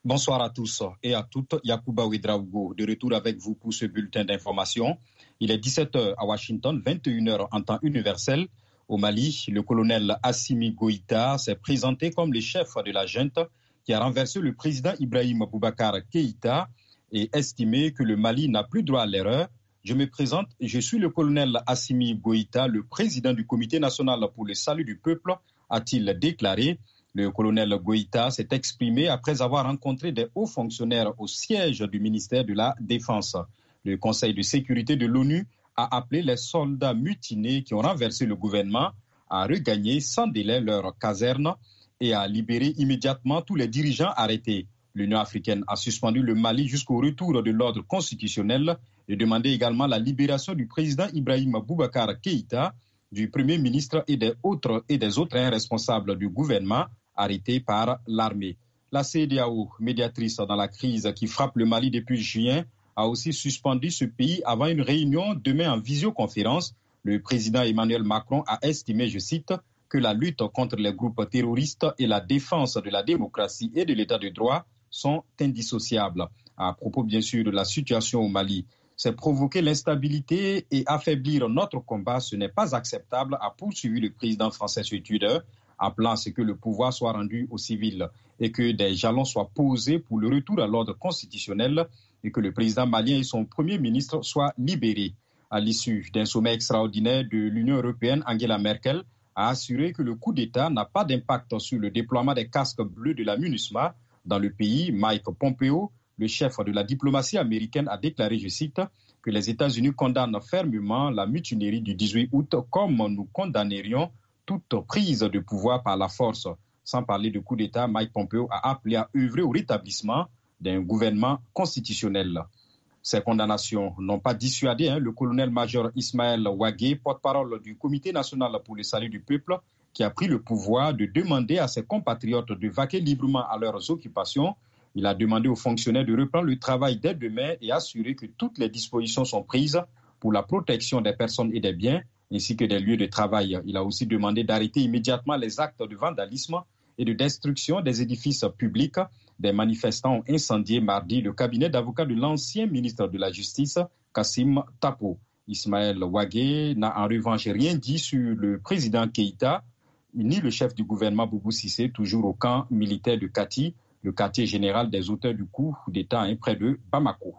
Bonsoir à tous et à toutes. Yacouba Ouedraogo, de retour avec vous pour ce bulletin d'information. Il est 17h à Washington, 21h en temps universel. Au Mali, le colonel Assimi Goïta s'est présenté comme le chef de la junte qui a renversé le président Ibrahim Boubacar Keïta et estimé que le Mali n'a plus droit à l'erreur. Je me présente, je suis le colonel Assimi Goïta, le président du Comité national pour le salut du peuple, a-t-il déclaré. Le colonel Goïta s'est exprimé après avoir rencontré des hauts fonctionnaires au siège du ministère de la Défense. Le Conseil de sécurité de l'ONU a appelé les soldats mutinés qui ont renversé le gouvernement à regagner sans délai leur caserne et à libérer immédiatement tous les dirigeants arrêtés. L'Union africaine a suspendu le Mali jusqu'au retour de l'ordre constitutionnel et demandé également la libération du président Ibrahim Boubacar Keïta, du Premier ministre et des autres responsables du gouvernement arrêtés par l'armée. La CEDEAO, médiatrice dans la crise qui frappe le Mali depuis juin, a aussi suspendu ce pays avant une réunion demain en visioconférence. Le président Emmanuel Macron a estimé, je cite, que la lutte contre les groupes terroristes et la défense de la démocratie et de l'état de droit sont indissociables. À propos, bien sûr, de la situation au Mali, c'est provoquer l'instabilité et affaiblir notre combat. Ce n'est pas acceptable, a poursuivi le président français sur Twitter, appelant à ce que le pouvoir soit rendu aux civils et que des jalons soient posés pour le retour à l'ordre constitutionnel et que le président malien et son premier ministre soient libérés. À l'issue d'un sommet extraordinaire de l'Union européenne, Angela Merkel a assuré que le coup d'État n'a pas d'impact sur le déploiement des casques bleus de la MINUSMA dans le pays. Mike Pompeo, le chef de la diplomatie américaine, a déclaré, je cite, que les États-Unis condamnent fermement la mutinerie du 18 août comme nous condamnerions toute prise de pouvoir par la force. Sans parler de coup d'État, Mike Pompeo a appelé à œuvrer au rétablissement d'un gouvernement constitutionnel. Ces condamnations n'ont pas dissuadé le colonel-major Ismaël Ouagé, porte-parole du Comité national pour le salut du peuple, qui a pris le pouvoir de demander à ses compatriotes de vaquer librement à leurs occupations. Il a demandé aux fonctionnaires de reprendre le travail dès demain et assurer que toutes les dispositions sont prises pour la protection des personnes et des biens, ainsi que des lieux de travail. Il a aussi demandé d'arrêter immédiatement les actes de vandalisme et de destruction des édifices publics. Des manifestants ont incendié mardi le cabinet d'avocats de l'ancien ministre de la Justice, Kassim Tapo. Ismaël Ouagé n'a en revanche rien dit sur le président Keïta, ni le chef du gouvernement Boubou Cissé, toujours au camp militaire de Kati, le quartier général des auteurs du coup d'État près de Bamako.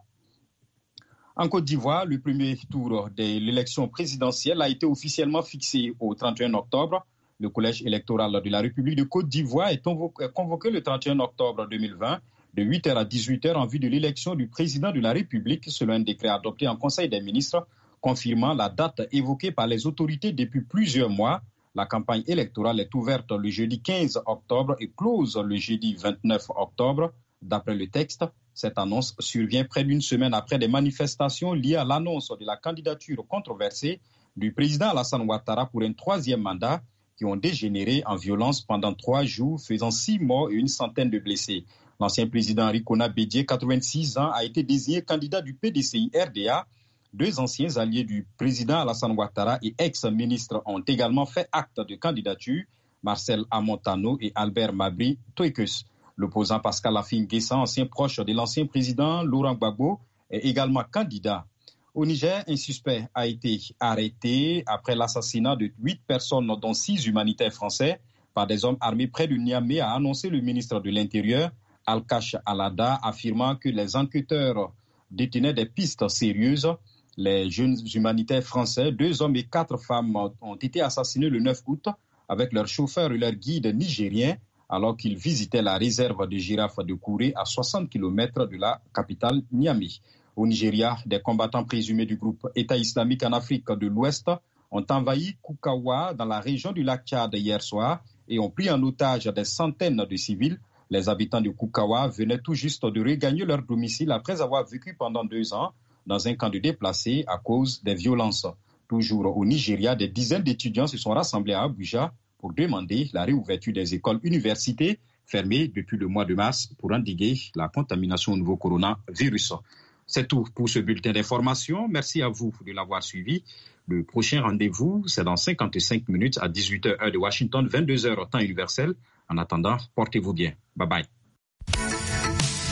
En Côte d'Ivoire, le premier tour de l'élection présidentielle a été officiellement fixé au 31 octobre. Le collège électoral de la République de Côte d'Ivoire est convoqué le 31 octobre 2020 de 8h à 18h en vue de l'élection du président de la République selon un décret adopté en Conseil des ministres confirmant la date évoquée par les autorités depuis plusieurs mois. La campagne électorale est ouverte le jeudi 15 octobre et close le jeudi 29 octobre. D'après le texte, cette annonce survient près d'une semaine après des manifestations liées à l'annonce de la candidature controversée du président Alassane Ouattara pour un troisième mandat qui ont dégénéré en violence pendant 3 jours, faisant 6 morts et une centaine de blessés. L'ancien président Rikona Bédié, 86 ans, a été désigné candidat du PDCI-RDA. 2 anciens alliés du président Alassane Ouattara et ex-ministres ont également fait acte de candidature, Marcel Amontano et Albert Mabry Toekes. L'opposant Pascal Affi-N'Guessan, ancien proche de l'ancien président Laurent Gbagbo, est également candidat. Au Niger, un suspect a été arrêté après l'assassinat de 8 personnes, dont 6 humanitaires français, par des hommes armés près de Niamey, a annoncé le ministre de l'Intérieur, Al-Kash Alada, affirmant que les enquêteurs détenaient des pistes sérieuses. Les jeunes humanitaires français, 2 hommes et 4 femmes, ont été assassinés le 9 août avec leur chauffeur et leur guide nigérien alors qu'ils visitaient la réserve de girafes de Kouré à 60 km de la capitale Niamey. Au Nigeria, des combattants présumés du groupe État islamique en Afrique de l'Ouest ont envahi Koukawa dans la région du lac Tchad hier soir et ont pris en otage des centaines de civils. Les habitants de Koukawa venaient tout juste de regagner leur domicile après avoir vécu pendant 2 ans dans un camp de déplacés à cause des violences. Toujours au Nigeria, des dizaines d'étudiants se sont rassemblés à Abuja pour demander la réouverture des écoles-universités fermées depuis le mois de mars pour endiguer la contamination au nouveau coronavirus. C'est tout pour ce bulletin d'information. Merci à vous de l'avoir suivi. Le prochain rendez-vous, c'est dans 55 minutes à 18h heure de Washington, 22h temps universel. En attendant, portez-vous bien. Bye bye.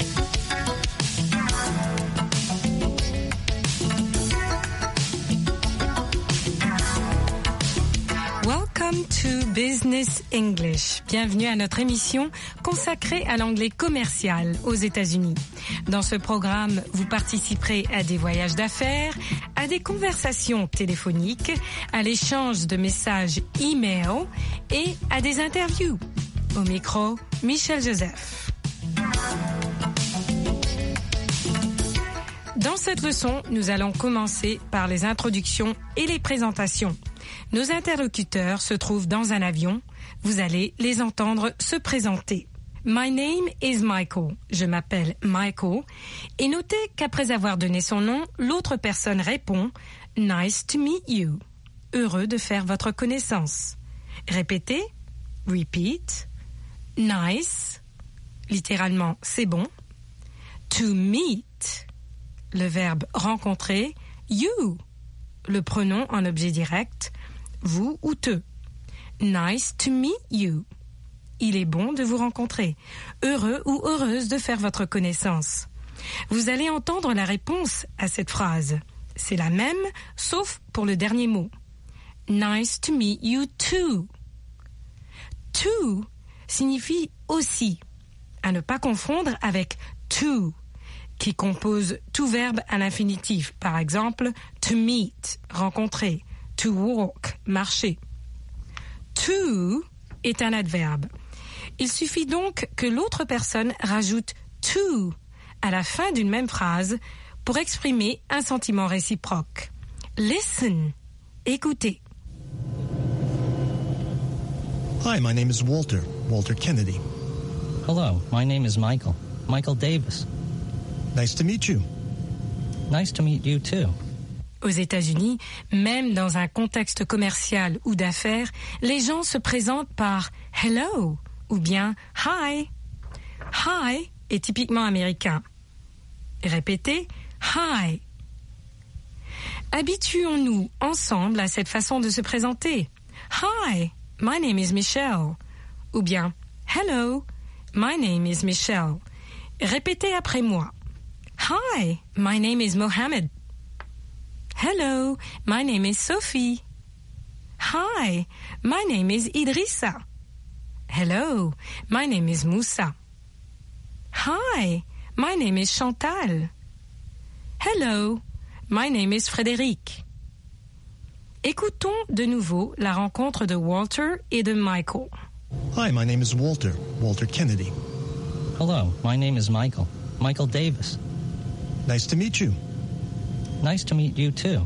Business English. Bienvenue à notre émission consacrée à l'anglais commercial aux États-Unis. Dans ce programme, vous participerez à des voyages d'affaires, à des conversations téléphoniques, à l'échange de messages e-mail et à des interviews. Au micro, Michel Joseph. Dans cette leçon, nous allons commencer par les introductions et les présentations. Nos interlocuteurs se trouvent dans un avion. Vous allez les entendre se présenter. My name is Michael. Je m'appelle Michael. Et notez qu'après avoir donné son nom, l'autre personne répond « Nice to meet you ». Heureux de faire votre connaissance. Répétez. Repeat. Nice. Littéralement, c'est bon. To meet. Le verbe rencontrer. You. Le pronom en objet direct. Vous ou te. Nice to meet you. Il est bon de vous rencontrer. Heureux ou heureuse de faire votre connaissance. Vous allez entendre la réponse à cette phrase. C'est la même, sauf pour le dernier mot. Nice to meet you too. To signifie aussi. À ne pas confondre avec to, qui compose tout verbe à l'infinitif. Par exemple, to meet, rencontrer. To walk, marcher. To est un adverbe. Il suffit donc que l'autre personne rajoute to à la fin d'une même phrase pour exprimer un sentiment réciproque. Listen, écoutez. Hi, my name is Walter Kennedy. Hello, my name is Michael Davis. Nice to meet you. Nice to meet you too. Aux États-Unis, même dans un contexte commercial ou d'affaires, les gens se présentent par « hello » ou bien « hi ». « Hi » est typiquement américain. Répétez « hi ». Habituons-nous ensemble à cette façon de se présenter. « Hi, my name is Michelle » ou bien « hello, my name is Michelle ». Répétez après moi. « Hi, my name is Mohammed ». Hello, my name is Sophie. Hi, my name is Idrissa. Hello, my name is Moussa. Hi, my name is Chantal. Hello, my name is Frédéric. Écoutons de nouveau la rencontre de Walter et de Michael. Hi, my name is Walter Kennedy. Hello, my name is Michael Davis. Nice to meet you. Nice to meet you too.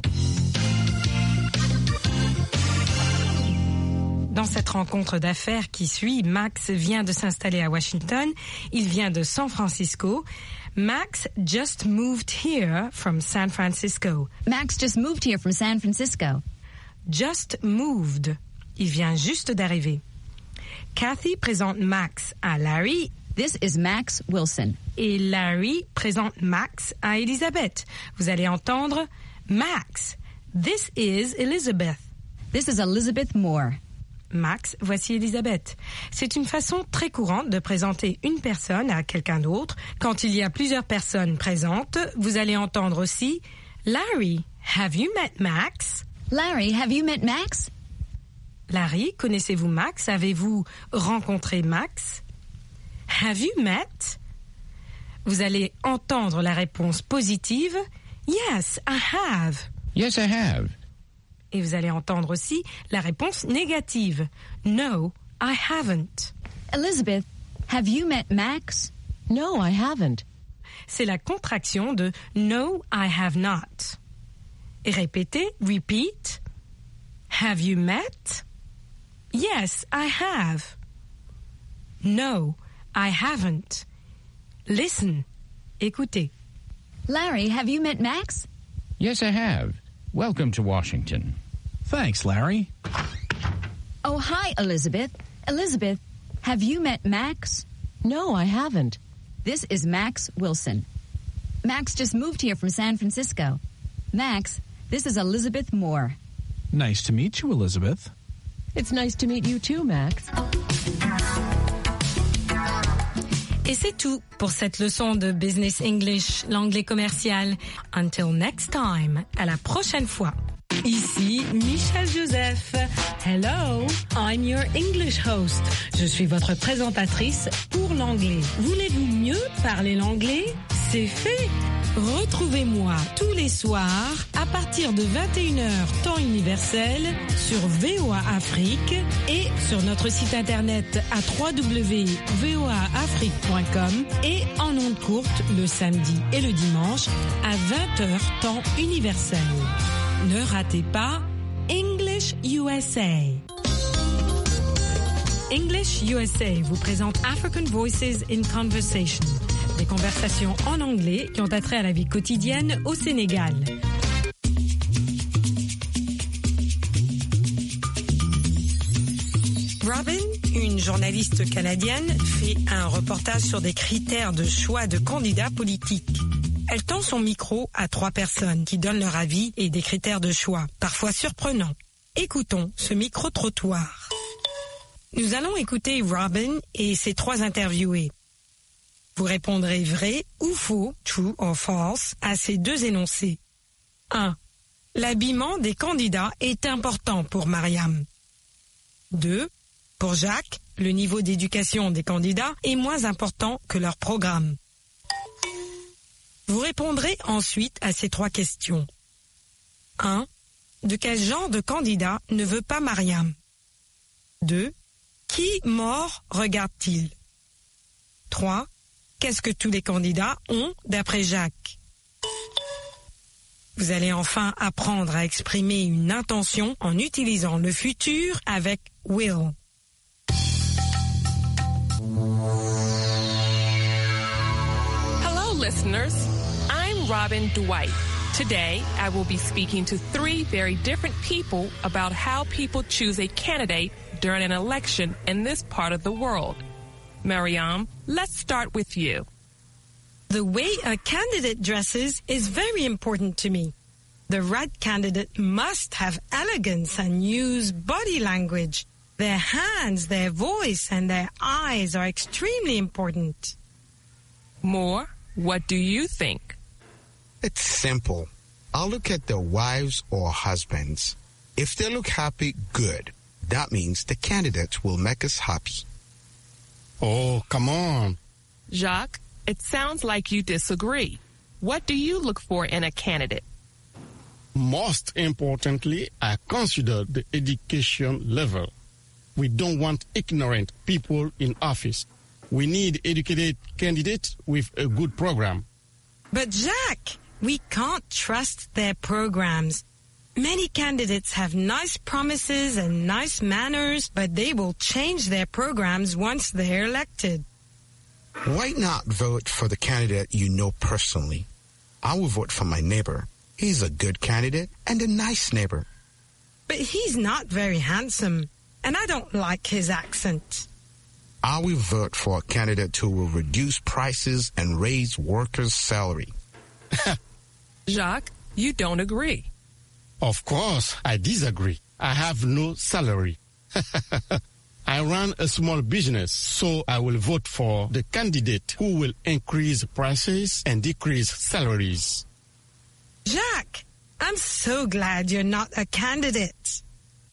Dans cette rencontre d'affaires qui suit, Max vient de s'installer à Washington. Il vient de San Francisco. Max just moved here from San Francisco. Max just moved here from San Francisco. Just moved. Il vient juste d'arriver. Kathy présente Max à Larry. This is Max Wilson. Et Larry présente Max à Elizabeth. Vous allez entendre Max. This is Elizabeth. This is Elizabeth Moore. Max, voici Elizabeth. C'est une façon très courante de présenter une personne à quelqu'un d'autre. Quand il y a plusieurs personnes présentes, vous allez entendre aussi Larry, have you met Max? Larry, have you met Max? Larry, connaissez-vous Max? Avez-vous rencontré Max? Have you met? Vous allez entendre la réponse positive. Yes, I have. Yes, I have. Et vous allez entendre aussi la réponse négative. No, I haven't. Elizabeth, have you met Max? No, I haven't. C'est la contraction de No, I have not. Et répétez, repeat. Have you met? Yes, I have. No, I haven't. Listen. Écoutez. Larry, have you met Max? Yes, I have. Welcome to Washington. Thanks, Larry. Oh, hi, Elizabeth. Elizabeth, have you met Max? No, I haven't. This is Max Wilson. Max just moved here from San Francisco. Max, this is Elizabeth Moore. Nice to meet you, Elizabeth. It's nice to meet you too, Max. Et c'est tout pour cette leçon de Business English, l'anglais commercial. Until next time, à la prochaine fois. Ici Michel Joseph. Hello, I'm your English host. Je suis votre présentatrice pour l'anglais. Voulez-vous mieux parler l'anglais? C'est fait. Retrouvez-moi tous les soirs à partir de 21h temps universel sur VOA Afrique et sur notre site internet à www.voaafrique.com et en ondes courtes le samedi et le dimanche à 20h temps universel. Ne ratez pas English USA. English USA vous présente African Voices in Conversation, des conversations en anglais qui ont attrait à la vie quotidienne au Sénégal. Robin, une journaliste canadienne, fait un reportage sur des critères de choix de candidats politiques. Elle tend son micro à 3 personnes qui donnent leur avis et des critères de choix, parfois surprenants. Écoutons ce micro-trottoir. Nous allons écouter Robin et ses 3 interviewés. Vous répondrez vrai ou faux, true or false, à ces 2 énoncés. 1. L'habillement des candidats est important pour Mariam. 2. Pour Jacques, le niveau d'éducation des candidats est moins important que leur programme. Vous répondrez ensuite à ces 3 questions. 1. De quel genre de candidat ne veut pas Mariam? 2. Qui mort regarde-t-il? 3. Qu'est-ce que tous les candidats ont d'après Jacques? Vous allez enfin apprendre à exprimer une intention en utilisant le futur avec will. Hello, listeners. I'm Robin Dwight. Today, I will be speaking to 3 very different people about how people choose a candidate during an election in this part of the world. Mariam, let's start with you. The way a candidate dresses is very important to me. The right candidate must have elegance and use body language. Their hands, their voice, and their eyes are extremely important. Moore, what do you think? It's simple. I'll look at their wives or husbands. If they look happy, good. That means the candidate will make us happy. Oh, come on. Jacques, it sounds like you disagree. What do you look for in a candidate? Most importantly, I consider the education level. We don't want ignorant people in office. We need educated candidates with a good program. But Jacques, we can't trust their programs. Many candidates have nice promises and nice manners, but they will change their programs once they're elected. Why not vote for the candidate you know personally? I will vote for my neighbor. He's a good candidate and a nice neighbor. But he's not very handsome, and I don't like his accent. I will vote for a candidate who will reduce prices and raise workers' salary. Jacques, you don't agree. Of course, I disagree. I have no salary. I run a small business, so I will vote for the candidate who will increase prices and decrease salaries. Jacques, I'm so glad you're not a candidate.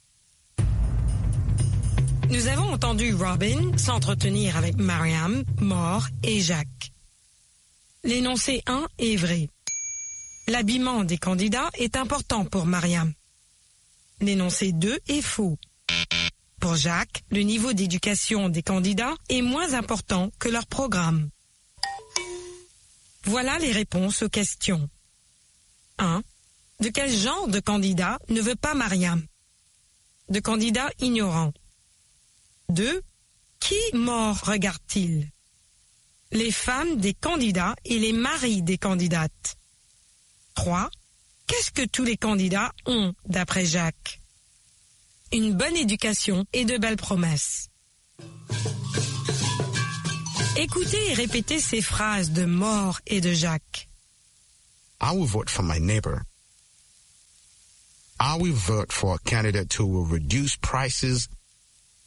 Nous avons entendu Robin s'entretenir avec Mariam, Moore et Jacques. L'énoncé 1 est vrai. L'habillement des candidats est important pour Mariam. L'énoncé 2 est faux. Pour Jacques, le niveau d'éducation des candidats est moins important que leur programme. Voilà les réponses aux questions. 1. De quel genre de candidat ne veut pas Mariam? De candidats ignorants. 2. Qui mort regarde-t-il? Les femmes des candidats et les maris des candidates. 3. Qu'est-ce que tous les candidats ont, d'après Jacques? Une bonne éducation et de belles promesses. Écoutez et répétez ces phrases de Moore et de Jacques. I will vote for my neighbor. I will vote for a candidate who will reduce prices.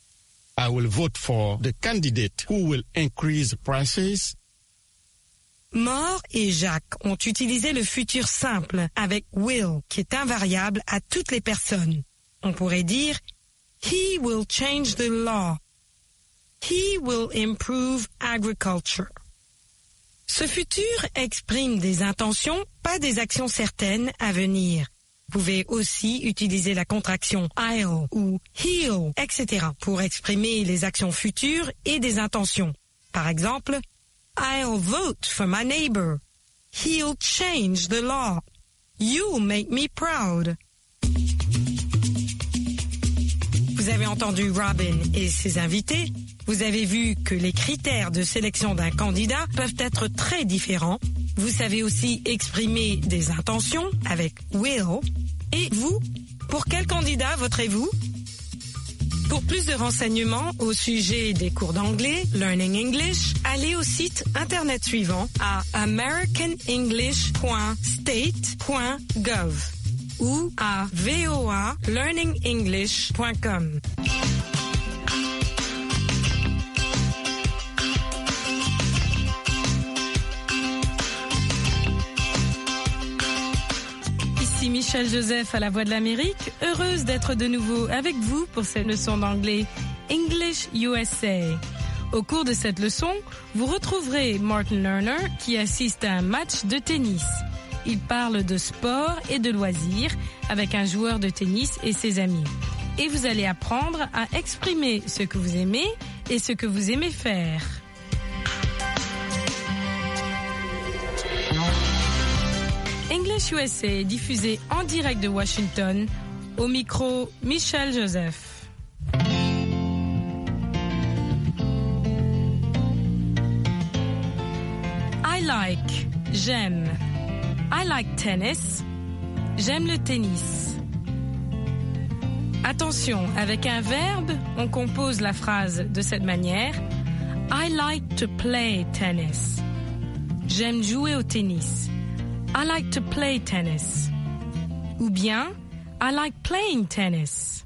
I will vote for the candidate who will increase prices. More et Jacques ont utilisé le futur simple avec will, qui est invariable à toutes les personnes. On pourrait dire « He will change the law ». « He will improve agriculture ». Ce futur exprime des intentions, pas des actions certaines à venir. Vous pouvez aussi utiliser la contraction « I'll » ou « he'll », etc. pour exprimer les actions futures et des intentions. Par exemple, I'll vote for my neighbor. He'll change the law. You'll make me proud. Vous avez entendu Robin et ses invités. Vous avez vu que les critères de sélection d'un candidat peuvent être très différents. Vous savez aussi exprimer des intentions avec will. Et vous, pour quel candidat voterez-vous? Pour plus de renseignements au sujet des cours d'anglais, Learning English, allez au site internet suivant à americanenglish.state.gov ou à voalearningenglish.com. Ici Michel Joseph à la Voix de l'Amérique, heureuse d'être de nouveau avec vous pour cette leçon d'anglais English USA. Au cours de cette leçon, vous retrouverez Martin Lerner qui assiste à un match de tennis. Il parle de sport et de loisirs avec un joueur de tennis et ses amis. Et vous allez apprendre à exprimer ce que vous aimez et ce que vous aimez faire. English USA est diffusé en direct de Washington. Au micro, Michel Joseph. I like, j'aime. I like tennis. J'aime le tennis. Attention, avec un verbe, on compose la phrase de cette manière. I like to play tennis. J'aime jouer au tennis. I like to play tennis. Ou bien, I like playing tennis.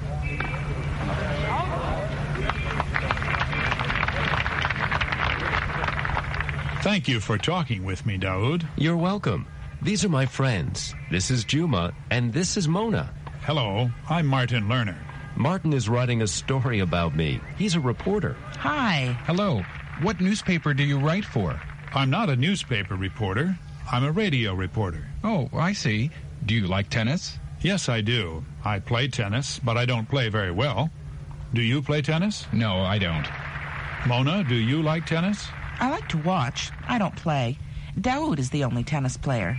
Thank you for talking with me, Daoud. You're welcome. These are my friends. This is Juma, and this is Mona. Hello, I'm Martin Lerner. Martin is writing a story about me. He's a reporter. Hi. Hello. What newspaper do you write for? I'm not a newspaper reporter. I'm a radio reporter. Oh, I see. Do you like tennis? Yes, I do. I play tennis, but I don't play very well. Do you play tennis? No, I don't. Mona, do you like tennis? I like to watch. I don't play. Daoud is the only tennis player.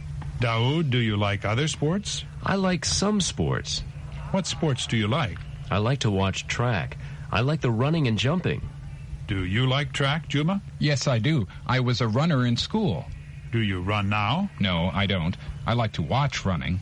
Daoud, do you like other sports? I like some sports. What sports do you like? I like to watch track. I like the running and jumping. Do you like track, Juma? Yes, I do. I was a runner in school. Do you run now? No, I don't. I like to watch running.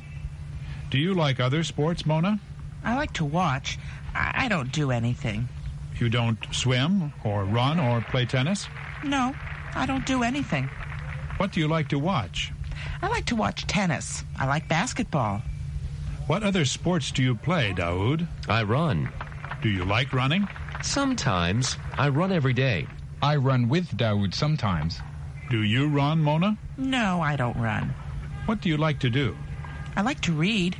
Do you like other sports, Mona? I like to watch. I don't do anything. You don't swim or run or play tennis? No, I don't do anything. What do you like to watch? I like to watch tennis. I like basketball. What other sports do you play, Daoud? I run. Do you like running? Sometimes. I run every day. I run with Daoud sometimes. Do you run, Mona? No, I don't run. What do you like to do? I like to read.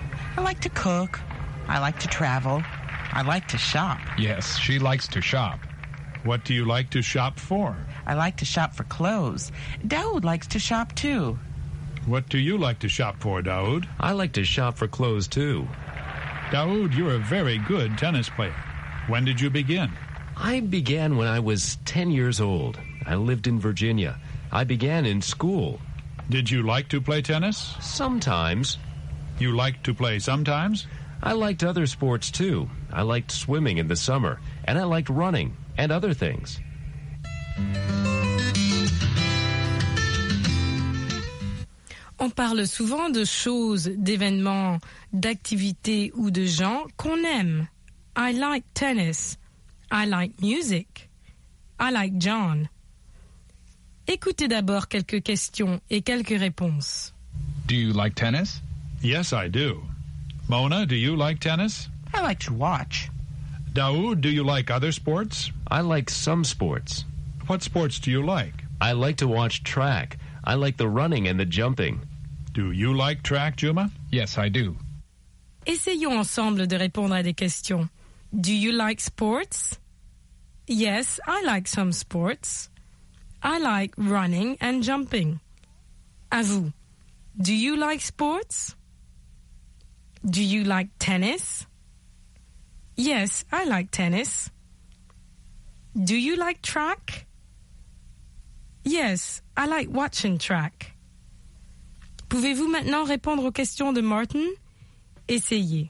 I like to cook. I like to travel. I like to shop. Yes, she likes to shop. What do you like to shop for? I like to shop for clothes. Daoud likes to shop too. What do you like to shop for, Daoud? I like to shop for clothes too. Daoud, you're a very good tennis player. When did you begin? I began when I was 10 years old. I lived in Virginia. I began in school. Did you like to play tennis? Sometimes. You liked to play sometimes? I liked other sports too. I liked swimming in the summer, and I liked running and other things. On parle souvent de choses, d'événements, d'activités ou de gens qu'on aime. I like tennis. I like music. I like John. Écoutez d'abord quelques questions et quelques réponses. Do you like tennis? Yes, I do. Mona, do you like tennis? I like to watch. Daoud, do you like other sports? I like some sports. What sports do you like? I like to watch track. I like the running and the jumping. Do you like track, Juma? Yes, I do. Essayons ensemble de répondre à des questions. Do you like sports? Yes, I like some sports. I like running and jumping. À vous. Do you like sports? Do you like tennis? Yes, I like tennis. Do you like track? Yes, I like watching track. Pouvez-vous maintenant répondre aux questions de Martin? Essayez.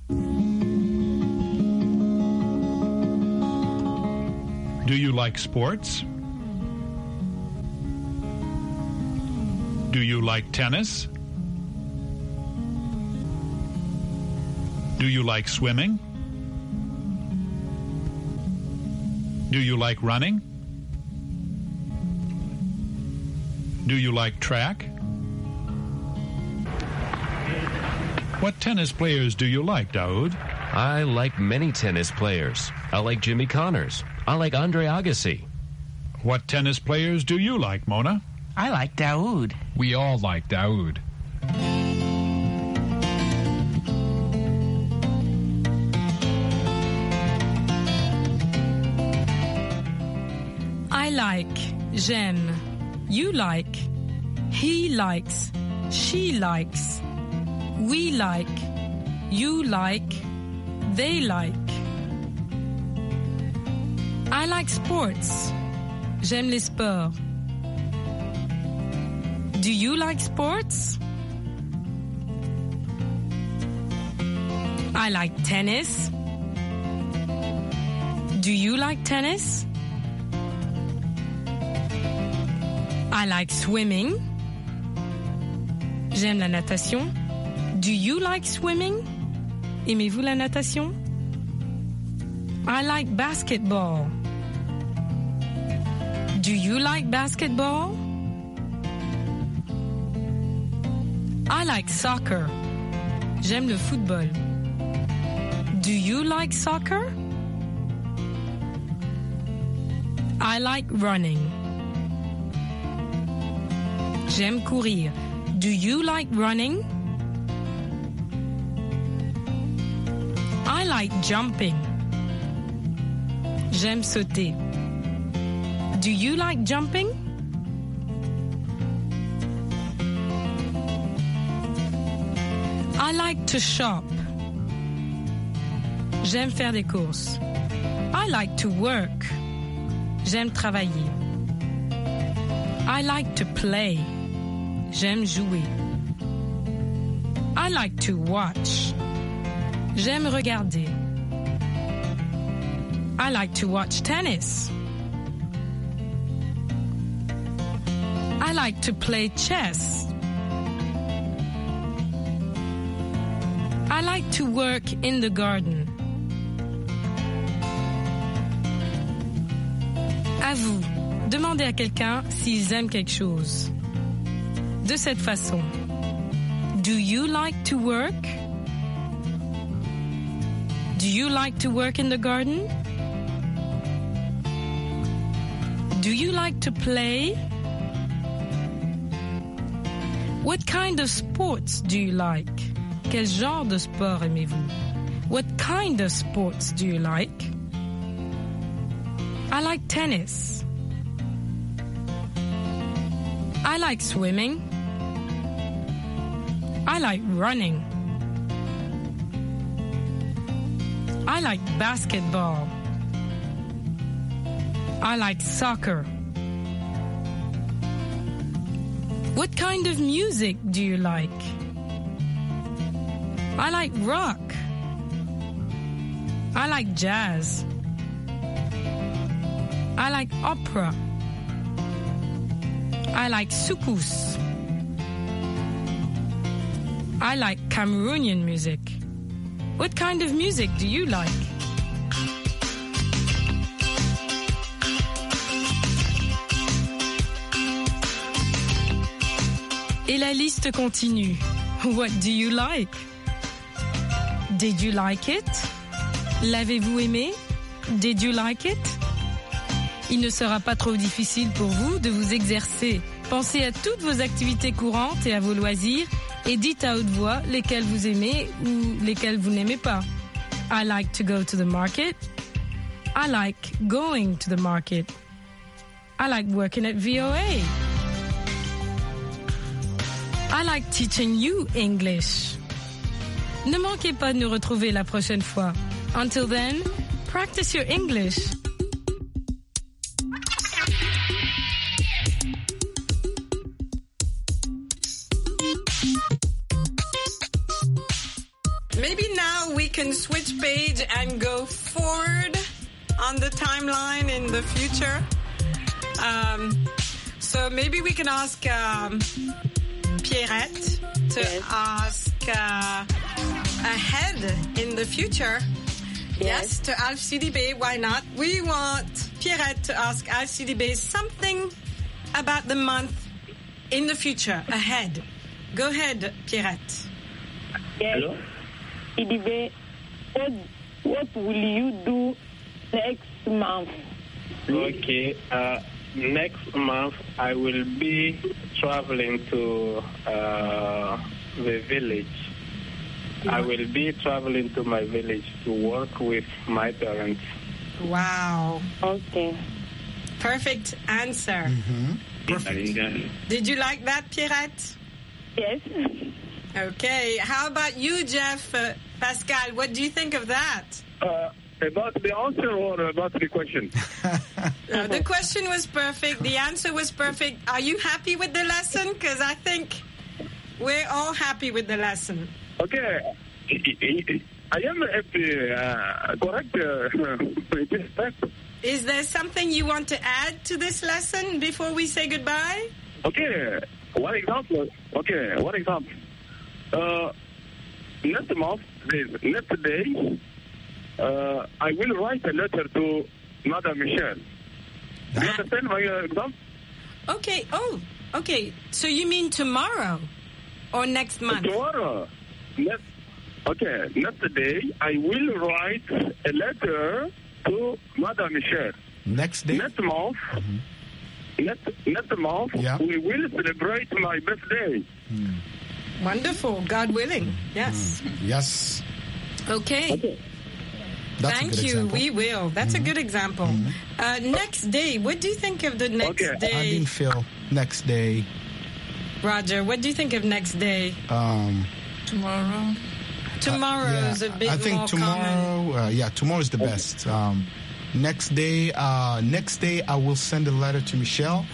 Do you like sports? Do you like tennis? Do you like swimming? Do you like running? Do you like track? What tennis players do you like, Daoud? I like many tennis players. I like Jimmy Connors. I like Andre Agassi. What tennis players do you like, Mona? I like Daoud. We all like Daoud. I like, j'aime, you like, he likes, she likes, we like, you like, they like. I like sports. J'aime les sports. Do you like sports? I like tennis. Do you like tennis? I like swimming. J'aime la natation. Do you like swimming? Aimez-vous la natation? I like basketball. Do you like basketball? I like soccer. J'aime le football. Do you like soccer? I like running. J'aime courir. Do you like running? I like jumping. J'aime sauter. Do you like jumping? I like to shop. J'aime faire des courses. I like to work. J'aime travailler. I like to play. J'aime jouer. I like to watch. J'aime regarder. I like to watch tennis. I like to play chess. I like to work in the garden. À vous, demandez à quelqu'un s'ils aiment quelque chose. De cette façon. Do you like to work? Do you like to work in the garden? Do you like to play? What kind of sports do you like? Quel genre de sport aimez-vous? What kind of sports do you like? I like tennis. I like swimming. I like running. I like basketball. I like soccer. What kind of music do you like? I like rock. I like jazz. I like opera. I like soukous. I like Cameroonian music. What kind of music do you like? Et la liste continue. What do you like? Did you like it? L'avez-vous aimé? Did you like it? Il ne sera pas trop difficile pour vous de vous exercer. Pensez à toutes vos activités courantes et à vos loisirs et dites à haute voix lesquelles vous aimez ou lesquelles vous n'aimez pas. I like to go to the market. I like going to the market. I like working at VOA. I like teaching you English. Ne manquez pas de nous retrouver la prochaine fois. Until then, practice your English. Maybe now we can switch page and go forward on the timeline in the future. So maybe we can ask Pierrette to ask ahead in the future. Yes, to Alcidibe, why not? We want Pierrette to ask Alcidibe something about the month in the future, ahead. Go ahead, Pierrette. Yes. Hello? Alcidibe, what will you do next month? Okay, next month I will be traveling to the village. I will be traveling to my village to work with my parents. Wow. Okay. Perfect answer. Perfect. Did you like that, Pierrette? Yes. Okay. How about you, Jeff? Pascal, what do you think of that? About the answer or about the question? The question was perfect. The answer was perfect. Are you happy with the lesson? Because I think we're all happy with the lesson. Okay. I am happy. Correct. Is there something you want to add to this lesson before we say goodbye? Okay. One example. Next month, next day, I will write a letter to Madame Michelle. Do you understand my example? Okay. Oh, okay. So you mean tomorrow or next month? Tomorrow. Next day, I will write a letter to Madame Michelle. Next day? Next month. Next month, we will celebrate my birthday. Wonderful. God willing. Yes. Yes. Okay. That's Thank you. Example. We will. That's a good example. Next day. What do you think of the next day? I didn't feel next day. Roger, what do you think of next day? Tomorrow. Tomorrow's a bit more common. I think tomorrow, tomorrow's the best. Next day, I will send a letter to Michelle.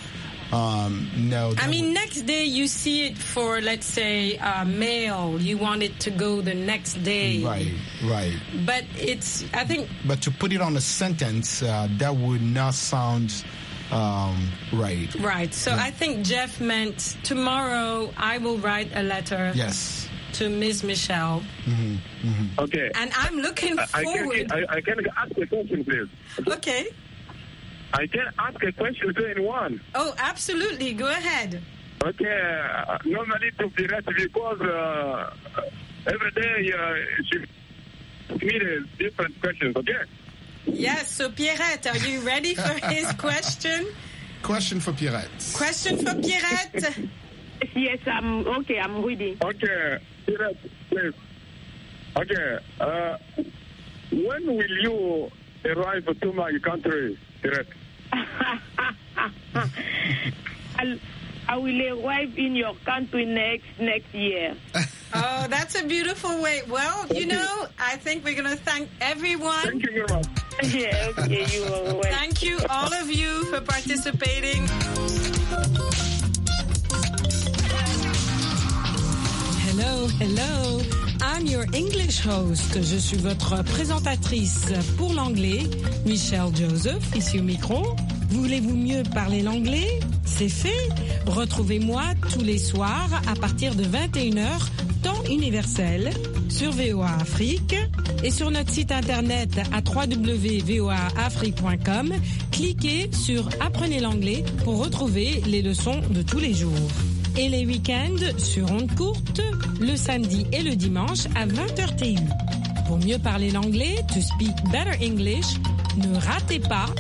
Next day you see it for, let's say, mail. You want it to go the next day. Right. But But to put it on a sentence, that would not sound right. Right. So I think Jeff meant tomorrow I will write a letter. Yes. To Ms. Michelle. Okay. And I'm looking forward. I can ask a question, please. Okay. I can ask a question to anyone. Oh, absolutely. Go ahead. Okay. Normally to be right because every day she asks me different questions, okay? Yes. So, Pierrette, are you ready for his question? Question for Pierrette. Yes, I'm okay. I'm ready. Okay. Pierrette, please. Okay. When will you arrive to my country, Pierrette? I will arrive in your country next year. Oh, that's a beautiful way. Well, I think we're going to thank everyone. Thank you very much. Yeah, okay, you are welcome. Thank you, all of you, for participating. Hello. I'm your English host. Je suis votre présentatrice pour l'anglais, Michelle Joseph, ici au micro. Voulez-vous mieux parler l'anglais? C'est fait. Retrouvez-moi tous les soirs à partir de 21h, temps universel, sur VOA Afrique et sur notre site internet à www.voaafrique.com. Cliquez sur Apprenez l'anglais pour retrouver les leçons de tous les jours. Et les week-ends sur ondes courtes, le samedi et le dimanche à 20h TU. Pour mieux parler l'anglais, to speak better English, ne ratez pas